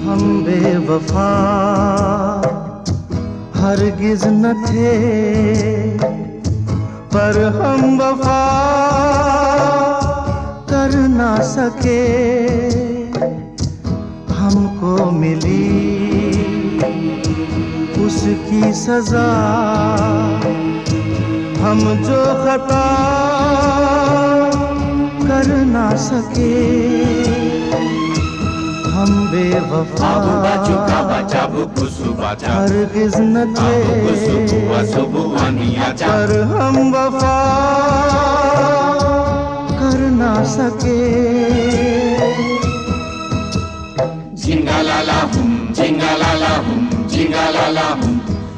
हम बेवफा हरगिज न थे, पर हम वफा कर ना सके। हमको मिली उसकी सजा, हम जो खता कर ना सके। हम बेवफा हरगिज न थे, पर हम वफा कर ना सके। जिंगालाला हुम, जिंगालाला हुम, जिंगालाला हुम।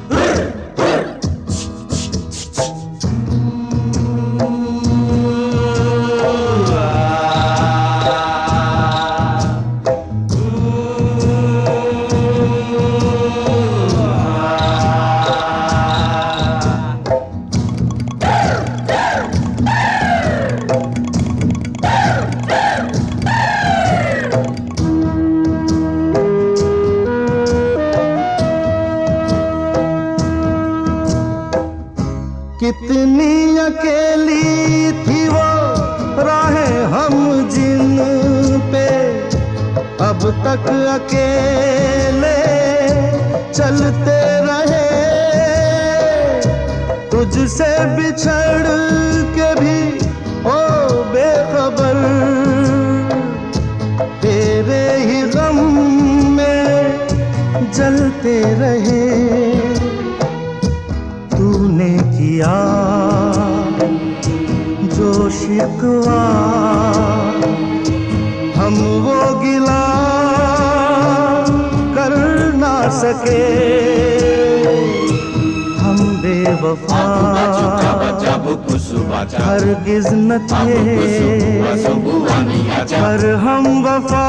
कितनी अकेली थी वो राहें हम जिन पे अब तक अकेले चलते रहे। तुझसे बिछड़ के भी ओ बेखबर, तेरे ही गम में जलते रहे। तूने किया जो शिकवा, हम वो गिला कर ना सके। हम बेवफा हरगिज न थे, पर हम वफा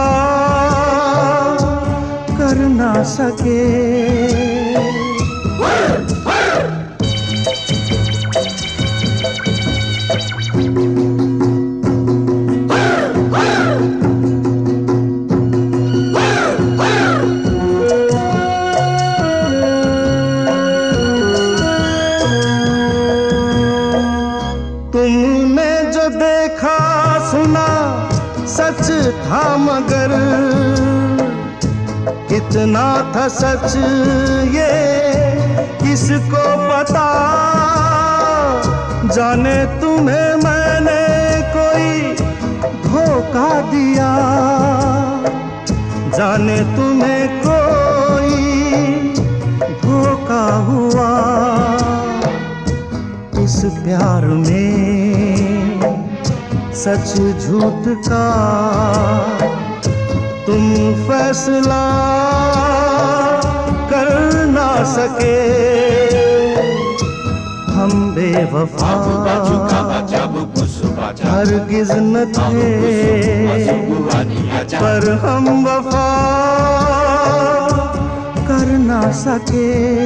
कर ना सके। तुमने जो देखा सुना सच था, मगर कितना था सच ये किसको पता। जाने तुम्हें मैंने कोई धोखा दिया, जाने तुम्हें कोई धोखा हुआ। इस प्यार में सच झूठ का तुम फैसला कर ना सके। हम बेवफा हरगिज न थे, पर हम वफा कर ना सके।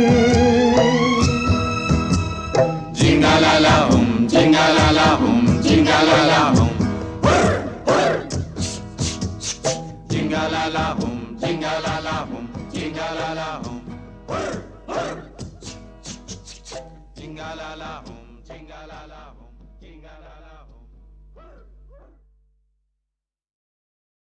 जिंगालाला हुम, जिंगालाला हुम, जिंगालाला हुम। जिंगालाला हुम, जिंगालाला हुम, जिंगालाला हुम। जिंगालाला हुम, जिंगालाला